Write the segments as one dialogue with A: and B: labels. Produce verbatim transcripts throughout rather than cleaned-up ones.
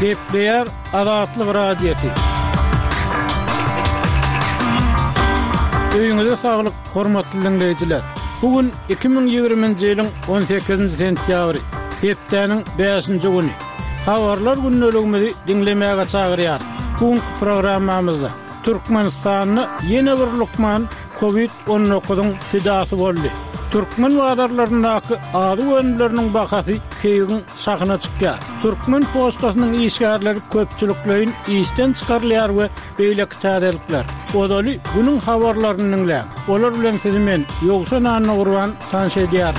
A: Kepler Azatlyk Radiosu. Öýüňizde saglyk, hormatly dinleýijiler. Bugün iki bin ýygrimiňji ýylyň on sekizinji sentýabry, hepdeniň beşinji güni. Habarlar günneligimizi dinlemäge çagyrýar. Bugünkü programmamyzda Türkmenistanyny ýene bir lukman covid on dokuzyň fidasy boldy. Türkmen wadarlaryndaky ady önleriniň bakasy keýigiň şahyna çykýar. Türkmen postasynyň işgärleri köpçüliklerin işden çykarylýar we beýleki täzelikler. Odaly bunyň habarlaryny dinläp, olar bilen sizimen ýogsa nanyny gurban tanış edýär.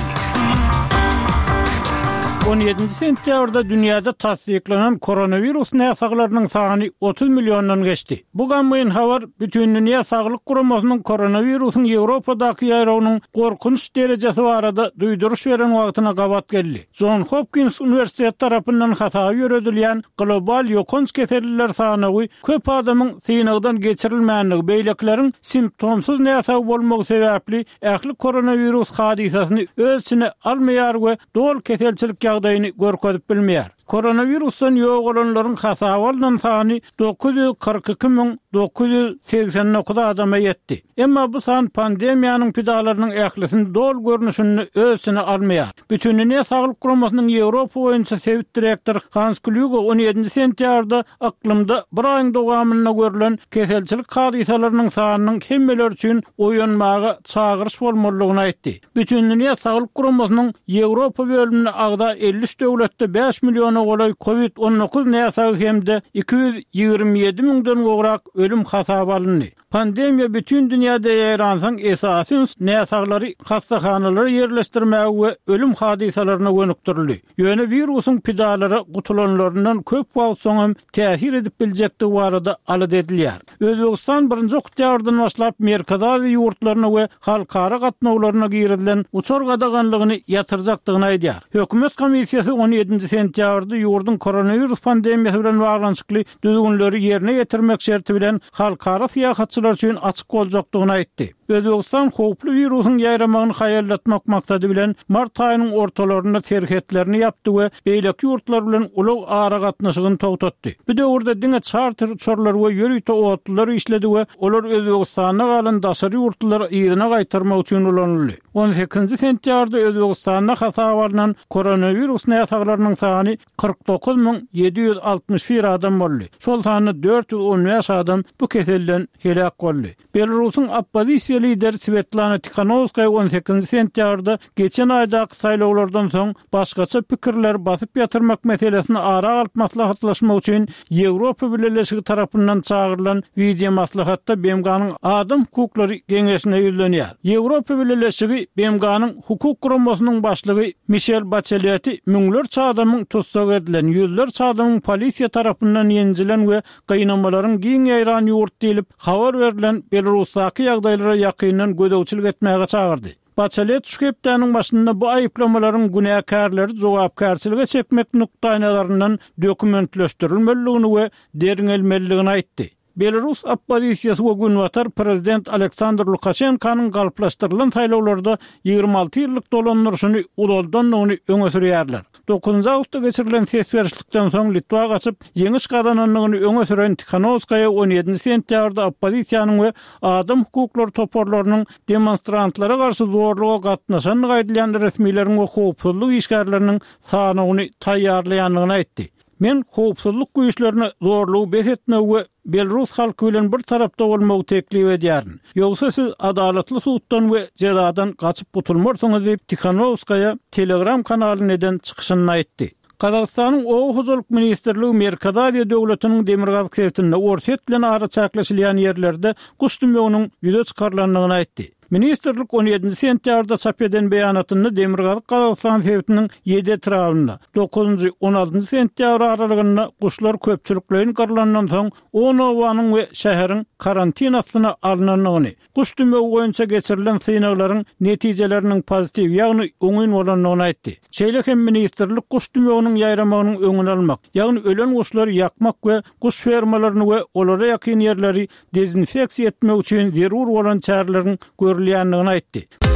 A: on ýedinji sentýabrda dünýäde tasdiklanan koronavirus näsaglarynyň sany otuz milyondan geçdi. Bu gamyň habar bütün dünýä saglyk guramasynyň koronavirusyň Ýewropadaky ýaýrawynyň gorkunç derejesi barada duýduruş beren wagtyna gabat geldi. Johns Hopkins Üniversiteti tarapyndan hata ýöredilýän global ýokunç kesellikler sanyny köp adamyň synagdan geçirilmänligi beýlekleriň simptomsuz näsag bolmagy sebäpli ähli koronavirus hadisasyny öz içine almaýar we dol keselçilik ýagdaýyny görkezip bilmeýär. Koronavirusdan ýok olanlaryň hasawalynyň sany dokuz ýüz kırk iki min dokuz ýüz seksen dokuz adama ýetdi. Emma bu san pandemiýanyň pidalarynyň ählisini dol görnüşini öz içine almaýar. Bütün dünýä saglyk guramasynyň Ýewropa boýunça sewit direktor Hans Kluge on ýedinji sentýabrda aklymda bir aýyň dowamyna görülen keselçilik hadisalarynyň sanynyň hemmeler üçin oýanmaga çagyryş bolmalygyny aýtdy. Bütün dünýä saglyk guramasynyň Ýewropa bölümine agda elli üç döwletde beş milyon golay covid on dokuz näsagy hemde iki yüz ýygrimi ýedi miňden gowrak ölüm hasap alındy. Pandemiýa bütün dünýäde ýaýransaň esasy näsaglary hastahanalary ýerleşdirmäge we ölüm hadisalaryna gönükdirildi. Ýöne virusyň pidalary gutulanlaryndan köp wagt soňam täsir edip biljekdi barada alyd edilýär. Özbegistan birinji oktyabrydan başlap Merkadazy ýurtlaryna we halkara gatnawlaryna girilen uçar gadaganlygyny ýatyrjakdygyny aýdýar. Hökümet komissiýasy on ýedinji sentýabrda ýurdun koronavirus pandemiýasy bilen baglanyşykly düzgünleri ýerine ýetirmek şerti bilen halkara syýahatçylar üçin açyk boljakdygyny aýtdy. Özbegistan howply virusyň ýaýramagyny haýallatmak maksady bilen mart aýynyň ortalaryna terhetlerini ýapdy we beýleki ýurtlar bilen ulug ara gatnaşygyny togtatdy. Bu döwürde diňe charter uçurlar we ýörüýte otlar işledi we olar Özbegistana galan daşary ýurtlar ýerine gaýtarmak üçin ulanyldy. on sekizinji sentýabrda Özbegistana hasawalynan koronavirus näsaglarynyň sany kırk dokuz min ýedi ýüz altmış bir adam boldy. Şol sany dört ýüz on beş adam bu keselden helak boldy. Belarusyň oppozisiýa lideri Svetlana Tikhanovskaya on sekizinji sentýabrda geçen aýdaky saýlawlardan soň başgaça pikirler basyp ýatyrmak meselesini ara alyp maslahatlaşmak üçin Ýewropa Birleşigi tarapyndan çağırılan video maslahatda B M G'nyň adam hukuklary geňeşine ýüzlenýär. Ýewropa Birleşigi B M G'nyň hukuk guramasynyň başlygy Michel Bachelet müňler çadamyň tutsak edilen, ýüzler çadamyň polisiýa tarapyndan ýenjilen we gynamalaryň giň ýaýran ýurt diýilip habar berilen Belarusdaky ýagdaýlara ýakyndan gödäwçilik etmäge çagyrdy. Bachelet şu hepdeniň başynda bu aýyplamalaryň günäkärleri jogapkärçiligi çekmek nukdaýnalaryndan dokumentleşdirilmeligini we deriňelmeligini aýtdy. Belarus oppozisiýasy we günwatar prezident Aleksandr Lukashenkanyň galplaşdyrylan saýlawlarda ýygrimi alty ýyllyk dolandyryşyny ulagdanlygyny öňe sürýärler. dokuzunji awgustda geçirilen tesberişlikden soň Litwa gaçyp ýeňiş gadananlygyny öňe süren Tikhanovskaya on ýedinji sentýabrda oppozisiýanyň we adam hukuklary toparlarynyň demonstrantlara garşy zorluga gatnaşanlygy aýdylýan resmiýetlerin we howpsuzlyk işgärleriniň sanyny taýýarlaýanlygyny aýtdy. Men howpsuzlyk güýçlerini zorlugy besetmek we Belarus halky bilen bir tarapda bolmagy teklip edýärin. Ýogsa siz adalatly suwtdan we jazadan gaçyp gutulmarsyňyz diýip Tikhanovskaya Telegram kanalyny eden çykyşyny aýtdy. Kazakstanyň Ow Hojallyk Ministrligi Merkadazy döwletiniň demirgaz kewtinde orset bilen ara çäkleşilýän ýerlerde guş dümeginiň ýüze çykarlanlygyny aýtdy. Ministrlik on ýedinji sentýabrda çap eden beýanatyny Demirgaz Kazakystan hewtiniň ýedi etrafynda dokuzunji on altynji sentýabr aralygynda guşlar köpçüliklerin garlanandan soň on owanyň we şäheriň karantinasyna alynanlygyny, guş dümegi boýunça geçirilen synaklaryň netijeleriniň pozitiv ýagny öňün bolanlygyny aýtdy. Şeýle hem ministrlik guş dümeginiň ýaýramagynyň öňüni almak, ýagny ölen guşlary ýakmak we guş fermalaryny we olara ýakyn ýerleri dezinfeksiýa etmek üçin zerur bolan çärelerin görülýänligini aýtdy.